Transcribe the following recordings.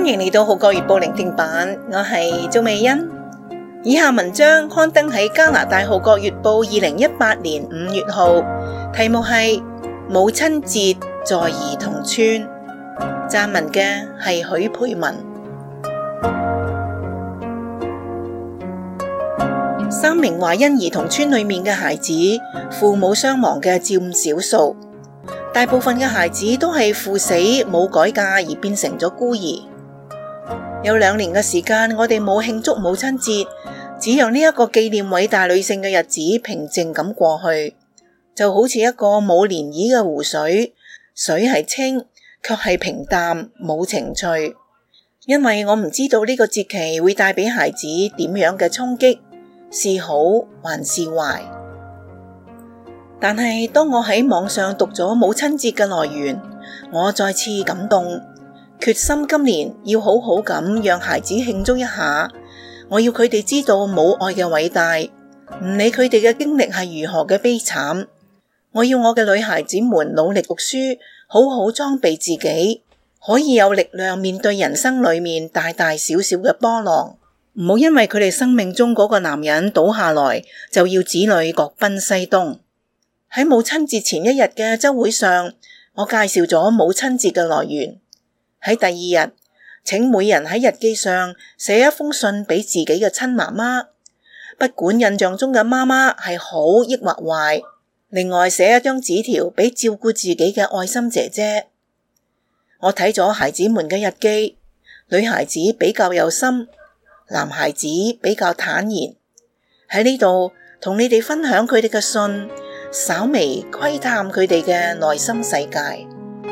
迎嚟到《號角月報》聆聽版，我係鍾美欣。以下文章刊登喺加拿大《號角月報》2018年5月號，題目係母親節在兒童村，撰文嘅係許佩文。3名華欣兒童村裏面嘅孩子，父母雙亡嘅佔少數，大部分嘅孩子都係父死冇改嫁而變成咗孤兒。有2年嘅時間，我哋冇慶祝母親節，只讓呢一個紀念偉大女性嘅日子平靜咁過去，就好似一個冇漣漪嘅湖水，水係清，卻係平淡冇情趣。因為我唔知道呢個節期會帶俾孩子點樣嘅衝擊，是好還是壞。但係當我喺網上讀咗母親節嘅來源，我再次感動，決心今年要好好咁讓孩子慶祝一下。我要佢哋知道母愛嘅偉大，唔理佢哋嘅經歷係如何嘅悲慘。我要我嘅女孩子們努力讀書，好好裝備自己，可以有力量面對人生裏面大大小小嘅波浪。唔好因為佢哋生命中嗰個男人倒下來，就要子女各奔西東。喺母親節前一日嘅週會上，我介紹咗母親節嘅來源。喺第2日，請每人喺日記上寫一封信俾自己嘅親媽媽，不管印象中嘅媽媽係好抑或壞。另外寫一張紙條俾照顧自己嘅愛心姐姐。我睇咗孩子們嘅日記，女孩子比較有心，男孩子比較坦然。喺呢度同你哋分享佢哋嘅信，稍微窺探佢哋嘅內心世界。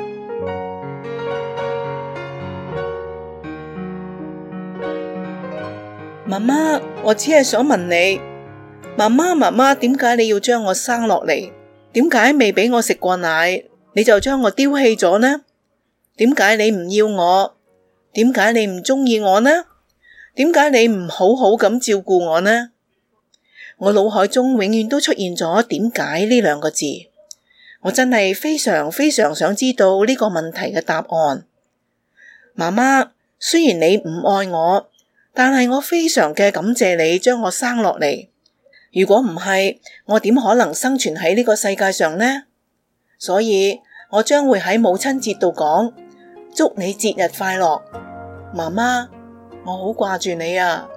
媽媽，我只係想問你，媽媽，點解你要將我生落嚟？點解未俾我食過奶，你就將我丟棄咗呢？點解你唔要我？點解你唔鍾意我呢？點解你唔好好咁照顧我呢？我腦海中永遠都出現咗點解呢2個字，我真係非常非常想知道呢個問題嘅答案。媽媽，雖然你唔愛我，但係我非常嘅感謝你將我生落嚟。如果唔係，我點可能生存喺呢個世界上呢？所以我將會喺母親節度講，祝你節日快樂。媽媽，我好掛住你啊！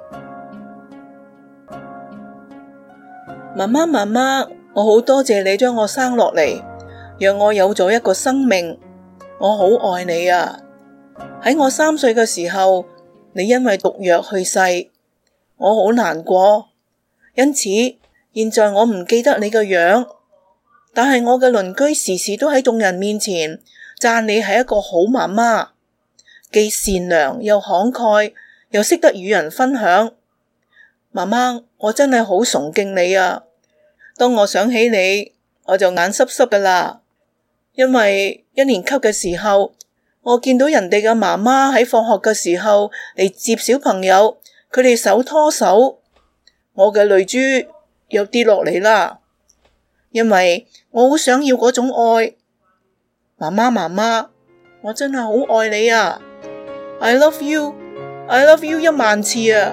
媽媽，我好多謝你將我生落嚟，讓我有咗一個生命。我好愛你啊！喺我3歲嘅時候，你因為毒藥去世，我好難過。因此現在我唔記得你嘅樣，但係我嘅鄰居時時都喺眾人面前讚你係一個好媽媽，既善良又慷慨，又識得與人分享。媽媽，我真係好崇敬你啊！當我想起你，我就眼濕濕㗎喇。因為1年級嘅時候，我見到人哋嘅媽媽喺放學嘅時候嚟接小朋友，佢哋手拖手，我嘅淚珠又跌落嚟啦。因為我好想要嗰種愛。媽媽，我真係好愛你啊！ I love you 10000次啊！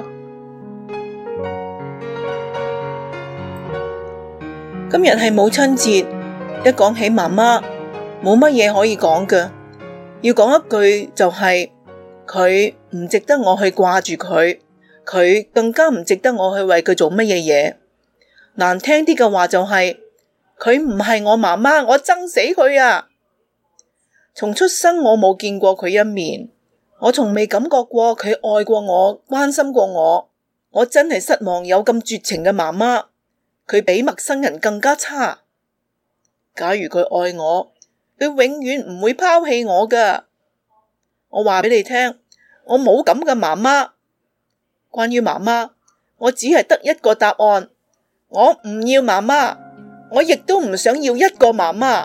今日係母親節，一講起媽媽，冇乜嘢可以講嘅。要講一句就係，佢唔值得我去掛住佢，佢更加唔值得我去為佢做乜嘢嘢。難聽啲嘅話就係，佢唔係我媽媽，我憎死佢啊！從出生我冇見過佢一面，我從未感覺過佢愛過我，關心過我。我真係失望有咁絕情嘅媽媽，佢比陌生人更加差。假如佢愛我，佢永遠唔會拋棄我㗎。我話俾你聽，我冇咁嘅媽媽。關於媽媽，我只係得一個答案，我唔要媽媽，我亦都唔想要一個媽媽。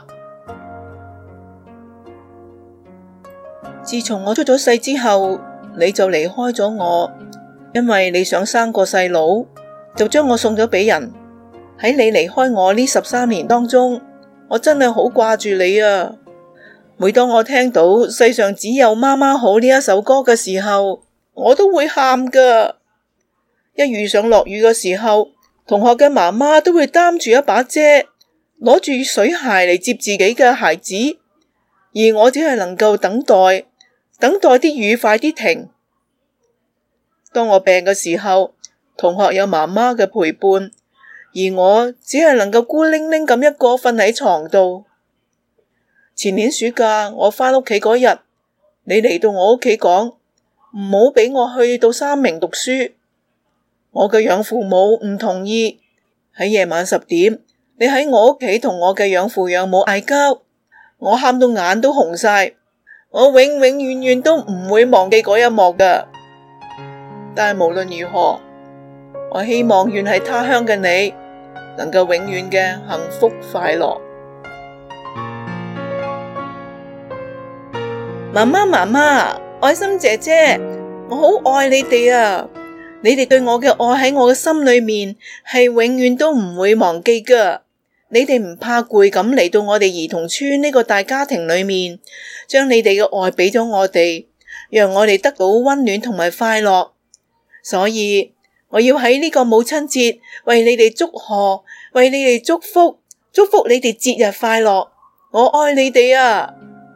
自從我出咗世之後，你就離開咗我，因為你想生個細佬，就將我送咗俾人。喺你離開我呢13年當中，我真係好掛住你啊！ 每當我聽到世上只有媽媽好呢一首歌嘅時候，我都會喊㗎。一遇上落雨嘅時候，同學嘅媽媽都會擔住一把遮，攞住水鞋嚟接自己嘅孩子，而我只係能夠等待啲雨快啲停。當我病嘅時候，同學有媽媽嘅陪伴，而我只係能夠孤零零咁一個瞓喺床度。前年暑假我返屋企嗰日，你嚟到我屋企講唔好俾我去到三明讀書。我嘅養父母唔同意。喺夜晚10點，你喺我屋企同我嘅養父養母嗌交，我喊到眼都紅晒。我永永遠遠都唔會忘記嗰一幕㗎。但係無論如何，我希望遠喺他鄉嘅你能夠永遠嘅幸福快樂。媽媽，愛心姐姐，我好愛你哋啊！你哋對我嘅愛喺我嘅心裏面係永遠都唔會忘記㗎。你哋唔怕攰咁嚟到我哋兒童村呢個大家庭裏面，將你哋嘅愛俾咗我哋，讓我哋得到溫暖同埋快樂。所以我要喺呢個母親節為你哋祝賀，為你哋祝福你哋節日快樂。我愛你哋啊！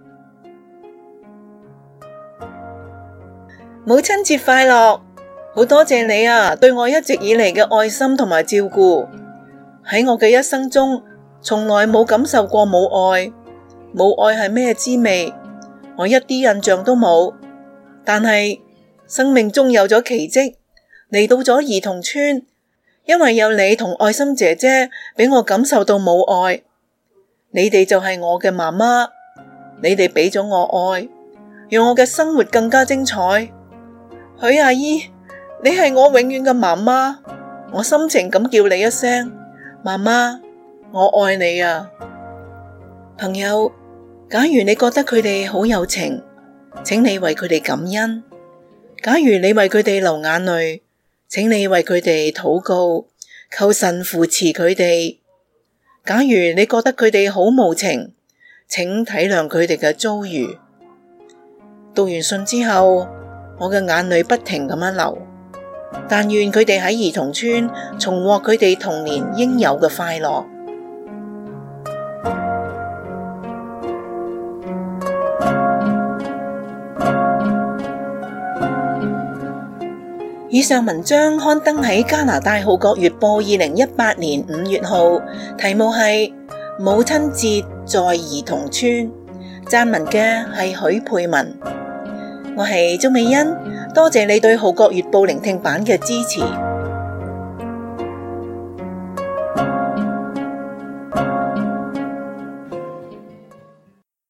母親節快樂！好多謝你啊，對我一直以嚟嘅愛心同埋照顧。喺我嘅一生中，從來冇感受過母愛。母愛係咩滋味？我一啲印象都冇。但係生命中有咗奇蹟，嚟到咗兒童村，因為有你同愛心姐姐俾我感受到母愛。你哋就係我嘅媽媽，你哋俾咗我愛，讓我嘅生活更加精彩。許阿姨，你係我永遠嘅媽媽，我深情咁叫你一聲媽媽，我愛你啊！朋友，假如你覺得佢哋好有情，請你為佢哋感恩；假如你為佢哋流眼淚，請你為佢哋禱告，求神扶持佢哋；假如你覺得佢哋好無情，請體諒佢哋嘅遭遇。讀完信之後，我嘅眼淚不停咁樣流，但願佢哋喺兒童村重獲佢哋童年應有嘅快樂。以上文章刊登喺加拿大《號角月報》2018年5月號，題目係母親節在兒童村，撰文嘅係許佩文。我係鍾美欣，多謝你對《號角月報》聆聽版嘅支持。